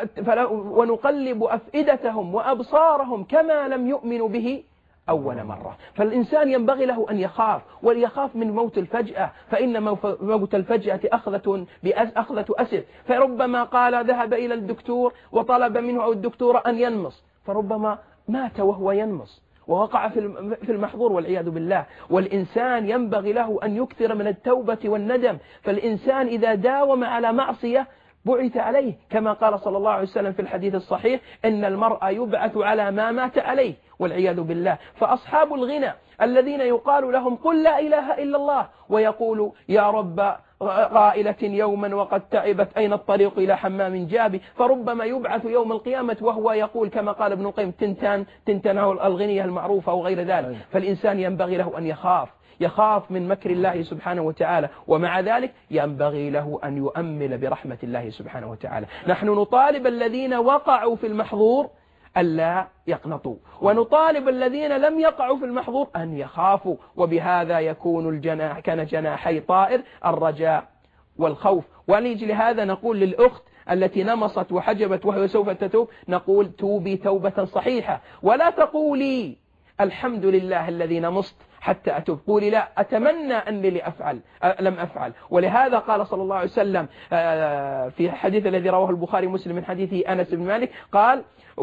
ونقلب أفئدتهم وأبصارهم كما لم يؤمنوا به أول مرة. فالإنسان ينبغي له أن يخاف، وليخاف من موت الفجأة، فإن موت الفجأة أخذة أسر. فربما قال ذهب إلى الدكتور وطلب منه أو الدكتور أن ينمص، فربما مات وهو ينمص ووقع في المحظور والعياذ بالله. والإنسان ينبغي له أن يكثر من التوبة والندم. فالإنسان إذا داوم على معصية بعث عليه، كما قال صلى الله عليه وسلم في الحديث الصحيح إن المرء يبعث على ما مات عليه والعياذ بالله. فأصحاب الغنى الذين يقال لهم قل لا إله إلا الله ويقول يا رب قائلة يوما وقد تعبت أين الطريق إلى حمام جابي، فربما يبعث يوم القيامة وهو يقول كما قال ابن القيم تنتن الغنية المعروفة أو غير ذلك. فالإنسان ينبغي له أن يخاف من مكر الله سبحانه وتعالى، ومع ذلك ينبغي له أن يؤمل برحمة الله سبحانه وتعالى. نحن نطالب الذين وقعوا في المحظور ألا يقنطوا، ونطالب الذين لم يقعوا في المحظور أن يخافوا. وبهذا يكون كان جناحي طائر الرجاء والخوف. ولأجل هذا نقول للأخت التي نمصت وحجبت وهي سوف تتوب، نقول توبي توبة صحيحة، ولا تقولي الحمد لله الذي نمصت حتى أتوب، قولي لا أتمنى أني لم أفعل. ولهذا قال صلى الله عليه وسلم في الحديث الذي رواه البخاري ومسلم من حديث أنس بن مالك قال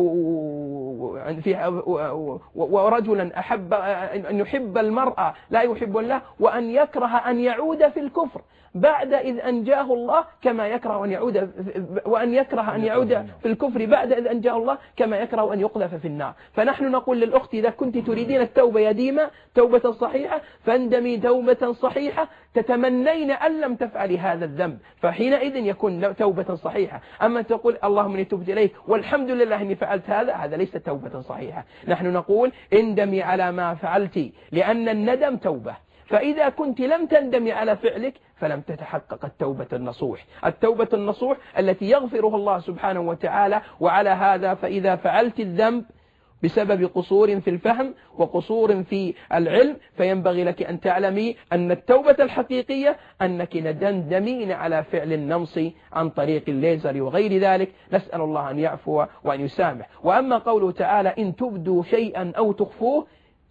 ورجلا أحب أن يحب المرأة لا يحب الله وأن يكره أن يعود في الكفر بعد إذ أنجاه الله كما يكره أن يعود وأن يكره أن يعود في الكفر بعد إذ أنجاه الله كما يكره أن يقذف في النار. فنحن نقول للأخت إذا كنت تريدين التوبة يا ديمة توبة صحيحة فاندمي توبة صحيحة تتمنين أن لم تفعلي هذا الذنب، فحينئذ يكون توبة صحيحة. أما تقول اللهم إني تبت إليك والحمد لله إني فعلت هذا ليس توبة صحيحة. نحن نقول اندمي على ما فعلت لأن الندم توبة، فإذا كنت لم تندمي على فعلك فلم تتحقق التوبة النصوح، التوبة النصوح التي يغفرها الله سبحانه وتعالى. وعلى هذا فإذا فعلت الذنب بسبب قصور في الفهم وقصور في العلم فينبغي لك أن تعلمي أن التوبة الحقيقية أنك تندمين على فعل النمص عن طريق الليزر وغير ذلك. نسأل الله أن يعفو وأن يسامح. وأما قوله تعالى إن تبدوا شيئا أو تخفوه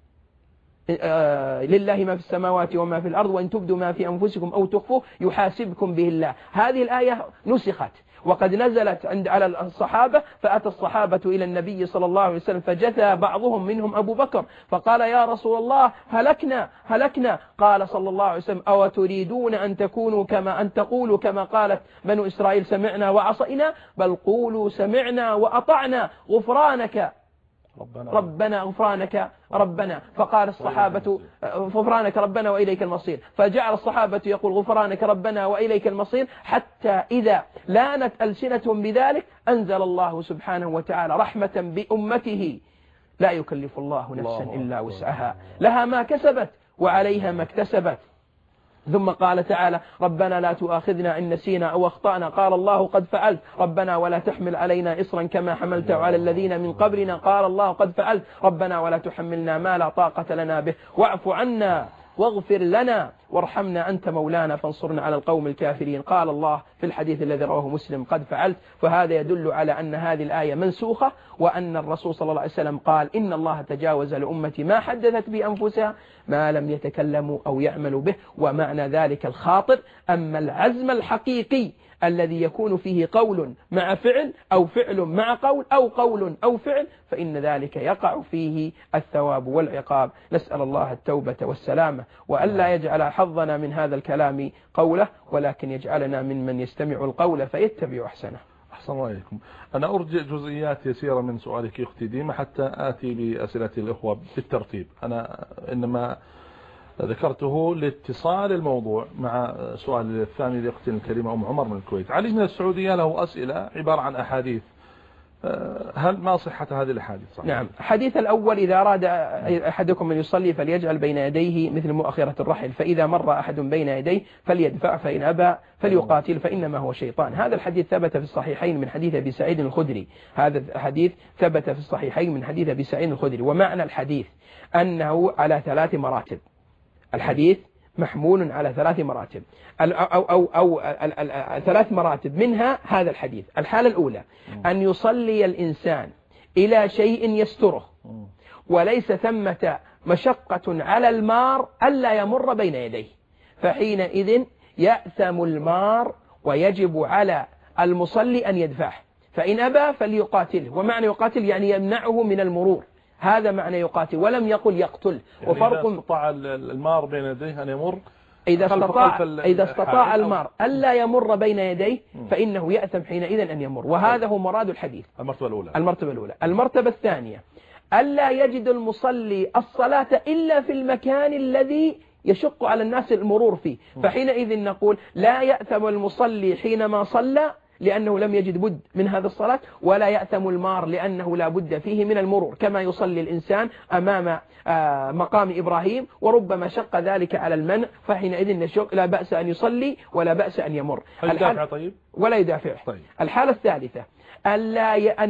لله ما في السماوات وما في الأرض وإن تبدوا ما في أنفسكم أو تخفوه يحاسبكم به الله. هذه الآية نسخت وقد نزلت على الصحابة، فأتى الصحابة إلى النبي صلى الله عليه وسلم فجثى بعضهم منهم أبو بكر فقال يا رسول الله هلكنا. قال صلى الله عليه وسلم أو تريدون أن تقولوا كما قالت بنو إسرائيل سمعنا وعصينا، بل قولوا سمعنا وأطعنا غفرانك ربنا غفرانك ربنا. فقال الصحابة غفرانك ربنا وإليك المصير، فجعل الصحابة يقول غفرانك ربنا وإليك المصير حتى إذا لانت ألسنتهم بذلك أنزل الله سبحانه وتعالى رحمة بأمته لا يكلف الله نفسا إلا وسعها لها ما كسبت وعليها ما اكتسبت ثم قال تعالى ربنا لا تؤاخذنا إن نسينا أو أخطأنا، قال الله قد فعلت. ربنا ولا تحمل علينا إصرا كما حملته على الذين من قبلنا، قال الله قد فعلت. ربنا ولا تحملنا ما لا طاقة لنا به، واعف عنا واغفر لنا وارحمنا أنت مولانا فانصرنا على القوم الكافرين، قال الله في الحديث الذي رواه مسلم قد فعلت. فهذا يدل على أن هذه الآية منسوخة، وأن الرسول صلى الله عليه وسلم قال إن الله تجاوز لأمتي ما حدثت بأنفسها ما لم يتكلموا أو يعملوا به، ومعنى ذلك الخاطر. أما العزم الحقيقي الذي يكون فيه قول مع فعل أو فعل مع قول أو قول أو فعل، فإن ذلك يقع فيه الثواب والعقاب. نسأل الله التوبة والسلامة، وألا يجعل حظنا من هذا الكلام قوله، ولكن يجعلنا ممن يستمع القول فيتبع أحسنه. أحسن الله عليكم. أنا أرجع جزئيات يسيرة من سؤالك أختي ديمة حتى آتي بأسئلة الإخوة بالترتيب. أنا إنما ذكرته لاتصال الموضوع مع سؤال الثاني لأختي الكريمة أم عمر من الكويت. علي من السعودية له أسئلة عبارة عن أحاديث، هل ما صحة هذه الأحاديث؟ صحيح. نعم. الحديث الأول إذا أراد أحدكم من يصلي فليجعل بين يديه مثل مؤخرة الرحل، فإذا مر أحد بين يديه فليدفع، فإن أبى فليقاتل فإنما هو شيطان. هذا الحديث ثبت في الصحيحين من حديث أبي سعيد الخدري. هذا الحديث ثبت في الصحيحين من حديث أبي سعيد الخدري. ومعنى الحديث أنه على 3 مراتب. الحديث محمول على 3 مراتب أو 3 مراتب، منها هذا الحديث. الحالة الأولى أن يصلي الإنسان إلى شيء يستره وليس ثمة مشقة على المار ألا يمر بين يديه، فحينئذ يأثم المار ويجب على المصلي أن يدفعه، فإن أبى فليقاتله. ومعنى يقاتل يعني يمنعه من المرور، هذا معنى يقاتل، ولم يقل يقتل. يعني وفرق إذا استطاع المار بين يديه أن يمر، إذا استطاع المار ألا يمر بين يديه فإنه يأثم حينئذ أن يمر. وهذا هو مراد الحديث. المرتبة الأولى. المرتبة الثانية ألا يجد المصلي الصلاة إلا في المكان الذي يشق على الناس المرور فيه، فحينئذ نقول لا يأثم المصلي حينما صلى لأنه لم يجد بد من هذا الصلاة، ولا يأثم المار لأنه لا بد فيه من المرور، كما يصلي الإنسان أمام مقام إبراهيم وربما شق ذلك على المنع، فحينئذ نشق لا بأس أن يصلي ولا بأس أن يمر. طيب. ولا يدافع. طيب. الحالة الثالثة أن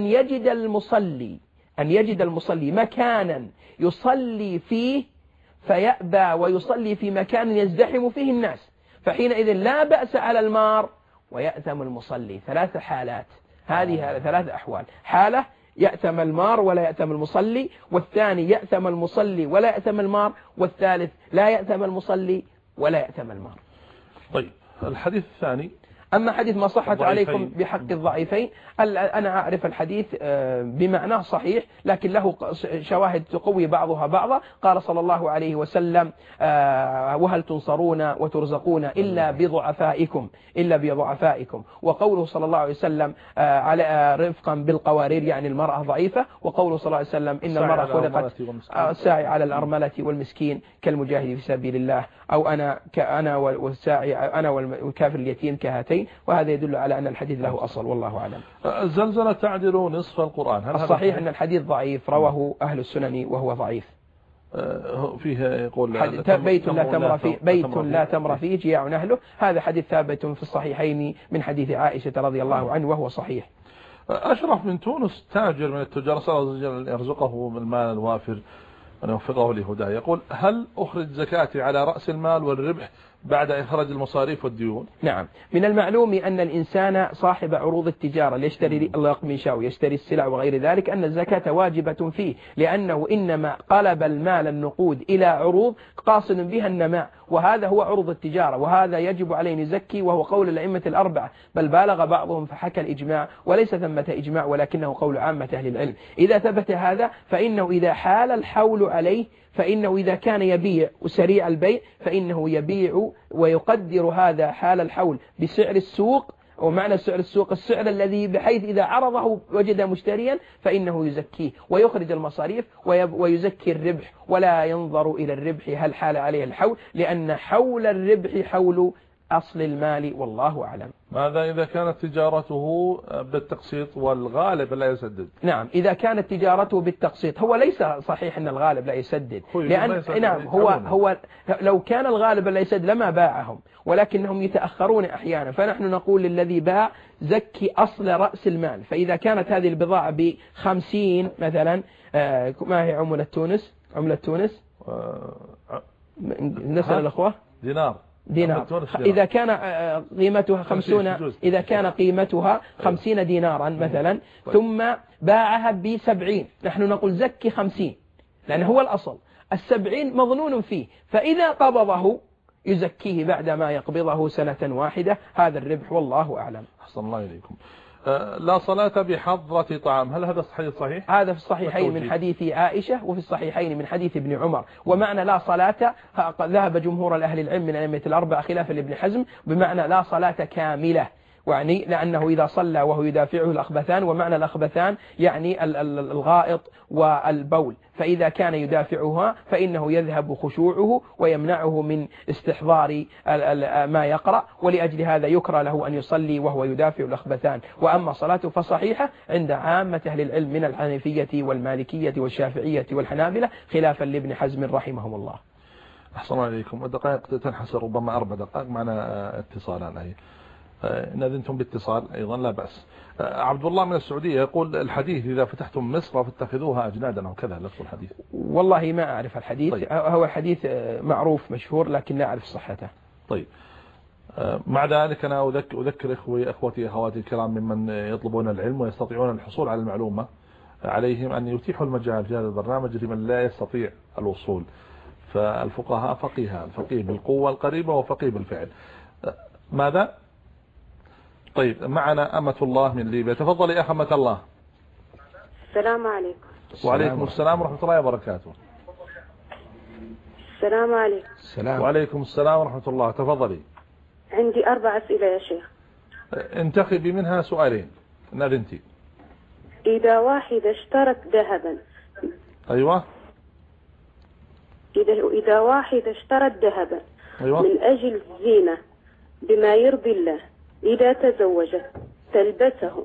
يجد المصلي مكانا يصلي فيه فيأبى ويصلي في مكان يزدحم فيه الناس، فحينئذ لا بأس على المار ويأثم المصلي. 3 حالات، هذه 3 أحوال: حالة يأثم المار ولا يأثم المصلي، والثاني يأثم المصلي ولا يأثم المار، والثالث لا يأثم المصلي ولا يأثم المار. طيب، الحديث الثاني. أما حديث ما صحت عليكم بحق الضعيفين، أنا أعرف الحديث بمعناه صحيح، لكن له شواهد تقوي بعضها بعضا. قال صلى الله عليه وسلم وهل تنصرون وترزقون إلا بضعفائكم. وقوله صلى الله عليه وسلم على رفقا بالقوارير يعني المرأة ضعيفة. وقوله صلى الله عليه وسلم إن المرأة خلقت الساعي على الأرملة والمسكين كالمجاهد في سبيل الله، أو أنا والساعي أنا والكافر اليتيم كهاتين. وهذا يدل على أن الحديث له أصل، والله أعلم. الزلزلة تعدل نصف القرآن، هل الصحيح أن الحديث ضعيف، رواه أهل السنن وهو ضعيف. فيه يقول بيت لا تمر فيه جياع أهله. هذا حديث ثابت في الصحيحين من حديث عائشة رضي الله عنه وهو صحيح. أشرف من تونس تاجر من التجار، صلى الله عليه وسلم يرزقه بالمال الوافر أن يوفقه لهداه، يقول هل أخرج زكاتي على رأس المال والربح بعد إخراج المصاريف والديون؟ نعم. من المعلوم أن الإنسان صاحب عروض التجارة يشتري الأقمشة ويشتري السلع وغير ذلك أن الزكاة واجبة فيه، لأنه إنما قلب المال النقود إلى عروض قاصد بها النماء، وهذا هو عروض التجارة، وهذا يجب عليه نزكي، وهو قول الأئمة الأربعة، بل بالغ بعضهم فحكى الإجماع، وليس ثمة إجماع ولكنه قول عامة أهل العلم. إذا ثبت هذا فإنه إذا حال الحول عليه، فإنه إذا كان يبيع وسريع البيع فإنه يبيع ويقدر هذا حال الحول بسعر السوق. ومعنى سعر السوق السعر الذي بحيث إذا عرضه وجد مشتريا فإنه يزكيه ويخرج المصاريف ويزكي الربح، ولا ينظر إلى الربح هل حال عليه الحول، لأن حول الربح حول أصل المال والله أعلم. ماذا إذا كانت تجارته بالتقسيط والغالب لا يسدد؟ نعم، إذا كانت تجارته بالتقسيط، هو ليس صحيح أن الغالب لا يسدد، لأن نعم هو لو كان الغالب لا يسدد لما باعهم، ولكنهم يتأخرون أحيانا، فنحن نقول للذي باع زكي أصل رأس المال. فإذا كانت هذه البضاعة ب50 مثلا، ما هي عملة تونس؟ عملة تونس نسأل الأخوة. دينار. إذا كان قيمتها 50، إذا كان قيمتها 50 دينارا مثلا، ثم باعها ب70، نحن نقول زكي 50، لأنه هو الأصل. 70 مظنون فيه، فإذا قبضه يزكيه بعدما يقبضه سنة واحدة. هذا الربح والله أعلم. أحسن الله إليكم. لا صلاة بحضرة طعام، هل هذا صحيح؟ هذا في الصحيحين من حديث عائشة، وفي الصحيحين من حديث ابن عمر. ومعنى لا صلاة ذهب جمهور الأهل العلم من الأئمة الأربعة خلافا لابن حزم بمعنى لا صلاة كاملة، يعني لأنه إذا صلى وهو يدافعه الأخبثان، ومعنى الأخبثان يعني الغائط والبول، فإذا كان يدافعها فإنه يذهب خشوعه ويمنعه من استحضار ما يقرأ، ولأجل هذا يكره له أن يصلي وهو يدافع الأخبثان. وأما صلاته فصحيحة عند عامة أهل العلم من الحنفية والمالكية والشافعية والحنابلة خلافا لابن حزم رحمهم الله. أحسن الله إليكم. الدقائق تنحسر ربما 4 دقائق، معنا اتصال عليه. إن أذنتم باتصال أيضا لا بأس. عبد الله من السعودية يقول الحديث إذا فتحتم مصر فاتخذوها أجنادا أو كذا، لفظ الحديث. والله ما أعرف الحديث. طيب. هو حديث معروف مشهور لكن لا أعرف صحته. طيب. مع ذلك أنا أذكر أخوتي أخواتي الكرام ممن يطلبون العلم ويستطيعون الحصول على المعلومة، عليهم أن يتيحوا المجال في هذا البرنامج لمن لا يستطيع الوصول. فالفقهاء فقيهان، فقيه بالقوة القريبة وفقيه بالفعل. ماذا؟ طيب، معنا أمة الله من ليبيا. تفضلي أخ أمة الله. السلام عليكم. وعليكم السلام ورحمة الله وبركاته. السلام عليكم. وعليكم السلام ورحمة الله. تفضلي. عندي 4 أسئلة يا شيخ. انتخبي منها سؤالين إن أذنتي. إذا واحد اشترت ذهبا. أيوة. إذا واحد اشترت ذهبا. أيوة. من أجل الزينة بما يرضي الله، إذا تزوجت تلبسه.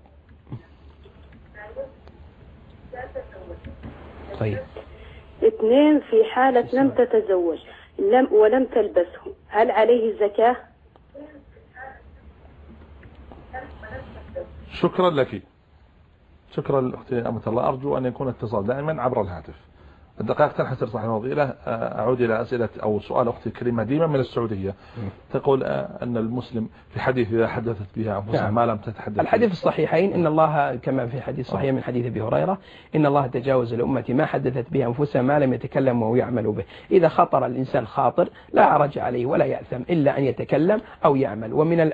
طيب. 2 في حالة لم تتزوج ولم تلبسه، هل عليه زكاة؟ شكرا لك. شكرا أختي أمة الله. أرجو أن يكون اتصال دائما عبر الهاتف. الدقائق تنحسر صاحب الفضيلة. أعود إلى أسئلة أو سؤال أختي الكريمة ديما من السعودية. تقول أن المسلم في حديث إذا حدثت بها أنفسها ما لم تتحدث. الحديث الصحيحين إن الله كما في حديث صحيح من حديث أبي هريرة إن الله تجاوز لأمتي ما حدثت به أنفسها ما لم يتكلم ويعمل به. إذا خطر الإنسان خاطر لا حرج عليه ولا يأثم إلا أن يتكلم أو يعمل.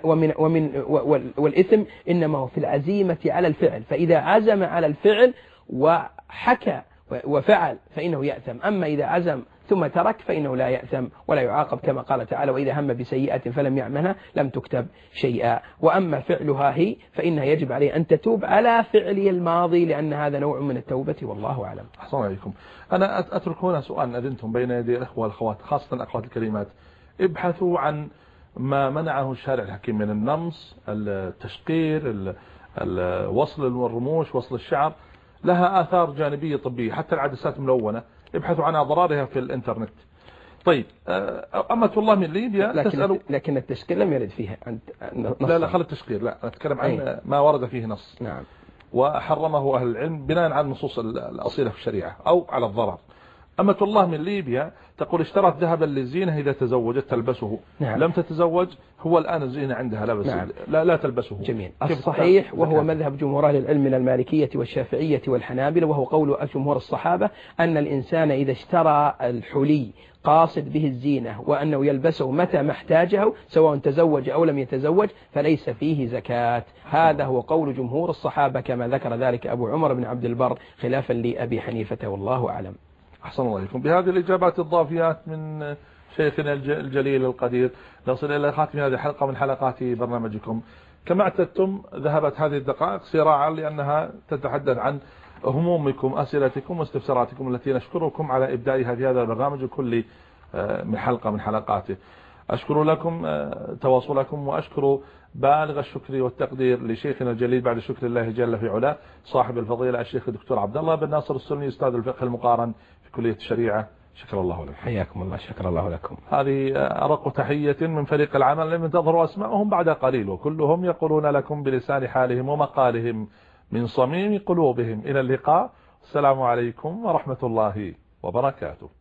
والإثم إنما هو في العزيمة على الفعل، فإذا عزم على الفعل وحكى وفعل فإنه يأثم. أما إذا عزم ثم ترك فإنه لا يأثم ولا يعاقب، كما قال تعالى وإذا هم بسيئة فلم يعملها لم تكتب شيئا. وأما فعلها هي فإنها يجب عليه أن تتوب على فعله الماضي، لأن هذا نوع من التوبة والله أعلم. أحسن عليكم. أنا أترك هنا سؤال أذنتم بين يدي الأخوة والأخوات، خاصة الأخوات الكريمات. ابحثوا عن ما منعه الشارع الحكيم من النمص، التشقير، وصل الرموش، وصل الشعر، لها آثار جانبية طبية، حتى العدسات ملونة ابحثوا عن أضرارها في الإنترنت. طيب، أمة الله من ليبيا تسأل. لكن التشقير لم يرد فيها لا خلي التشقير، لا نتكلم عن ما ورد فيه نص. نعم. وحرمه أهل العلم بناء على النصوص الأصيلة في الشريعة أو على الضرر. أمة الله من ليبيا تقول اشترت ذهبا للزينة إذا تزوجت تلبسه. نعم. لم تتزوج هو الآن الزينة عندها لا بس. نعم. لا تلبسه. جميل. الصحيح وهو مذهب جمهور أهل العلم من المالكية والشافعية والحنابلة، وهو قول جمهور الصحابة أن الإنسان إذا اشترى الحلي قاصد به الزينة وأنه يلبسه متى ما احتاجه سواء تزوج أو لم يتزوج فليس فيه زكاة. هذا هو قول جمهور الصحابة كما ذكر ذلك أبو عمر بن عبد البر خلافا لأبي حنيفة والله أعلم. أحسن الله عليكم. بهذه الإجابات الضافيات من شيخنا الجليل القدير نصل إلى خاتم هذه الحلقة من حلقات برنامجكم. كما اعتدتم ذهبت هذه الدقائق سراعا لأنها تتحدث عن همومكم، أسئلتكم واستفساراتكم التي نشكركم على إبدائها في هذا البرنامج كل من حلقة من حلقاته. أشكر لكم تواصلكم، وأشكر بالغ الشكر والتقدير لشيخنا الجليل بعد شكر الله جل في علاه صاحب الفضيلة الشيخ الدكتور عبد الله بن ناصر السني أستاذ الفقه المقارن في كلية الشريعة. شكر الله لكم. حياكم الله. شكر الله لكم. هذه أرق تحية من فريق العمل، لم تظهروا أسماءهم بعد قليل، وكلهم يقولون لكم بلسان حالهم ومقالهم من صميم قلوبهم إلى اللقاء. السلام عليكم ورحمة الله وبركاته.